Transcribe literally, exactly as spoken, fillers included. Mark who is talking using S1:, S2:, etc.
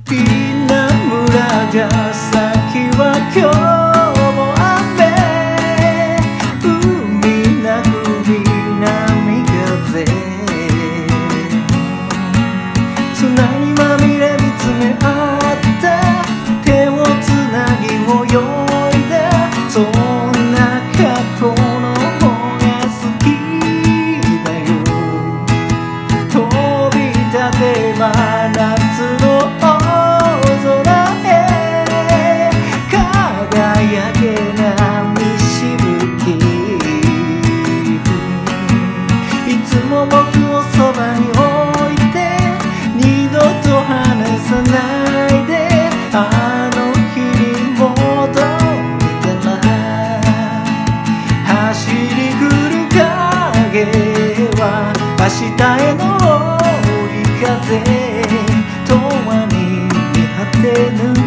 S1: 稲村が先は今日も雨、海なく南風、砂にまみれ見つめ合った手をつなぎ泳いだ、そんな過去の方が好きだよ。飛び立てば夏の大空へ、輝けな水しぶき、いつも僕をそばに置いて二度と離さないで、あの日に戻ったら走り来る影は明日への追い風、永遠に見果てぬ